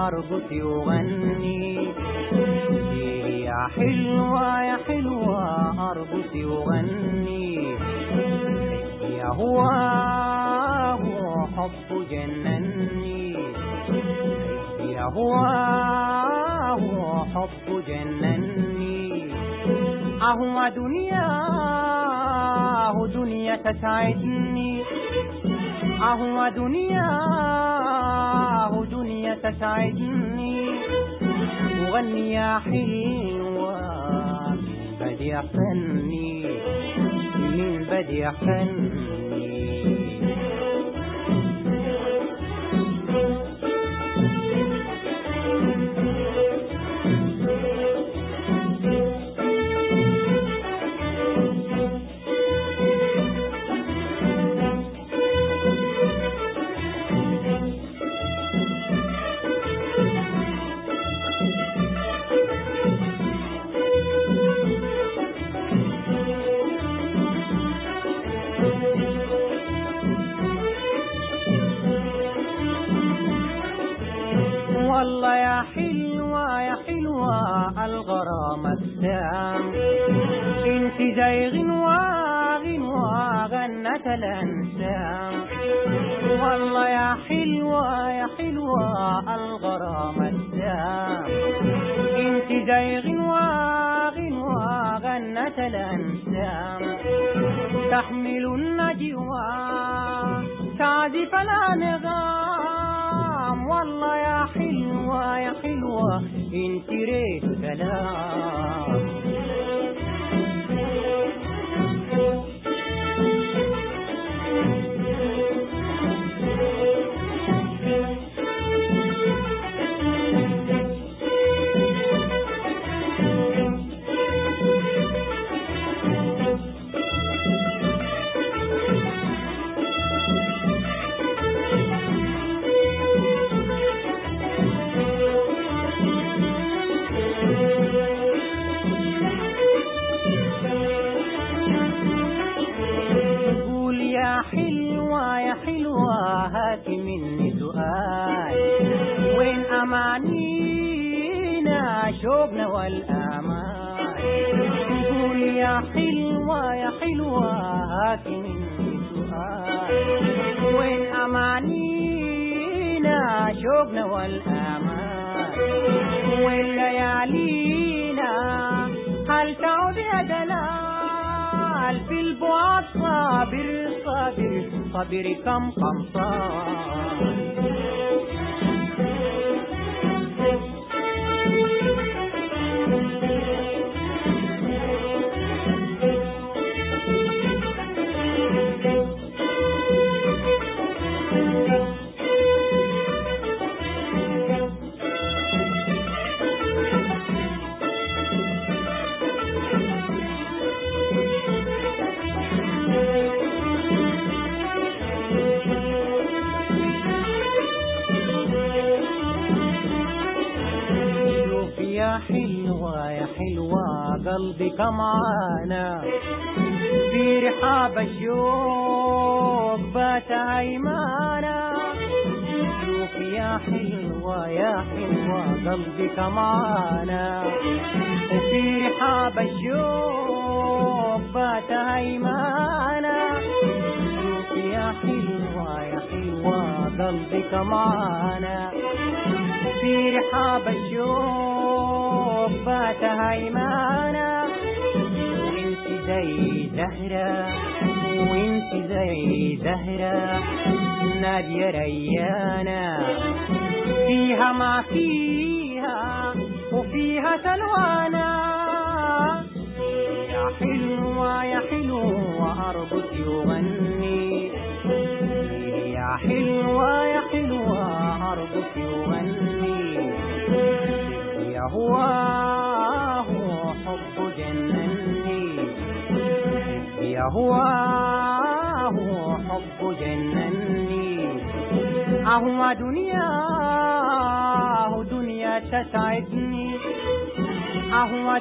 أرقص وغني يا حلوة يا حلوة أرقص وغني يا هو حب جنني يا هو حب جنني أهو دنيا تسعدني أهو دنيا تسعدني وغني يا حلوة من بدي أحسني من بدي أحسني والله يا حلوة يا حلوة الغرام السام انت زي غنوة غنت الانسام والله يا حلوة يا حلوة الغرام السام انت زي غنوة غنت الانسام تحمل النجوى تعزف الانغام والله يا حلوة يا حلوة انت ريت كلام يا حلوة يا حلوة هات مني سؤال وين أمانينا شوقنا والآمال قول يا حلوة يا حلوة هات مني سؤال وين أمانينا شوقنا والآمال وين ليالينا هل تعود يا دلال في البعد صابر صابر صابر كم قمصان يا حلوة يا حلوة قلبك معانا في رحاب الشوق بات أيمانا شوف يا حلوة يا حلوة قلبك معانا وفي رحاب الشوق بات أيمانا شوف يا حلوة يا حلوة قلبك معانا في رحاب الشوق بات هيمانا وانت زي زهرة وانت زي زهرة نادية ريانة فيها ما فيها وفيها سلوانا يا حلوة يا حلوة أرقص وغني يا حلوة يا حلوة أرقص وغني يا هو حب جنني يا هو حب جنني أهو دنيا تسعدني أهو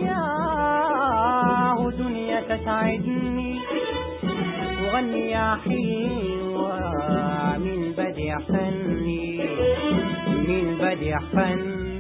دنيا تسعدني وغني يا حلوة من بدي أحسني من بديع فن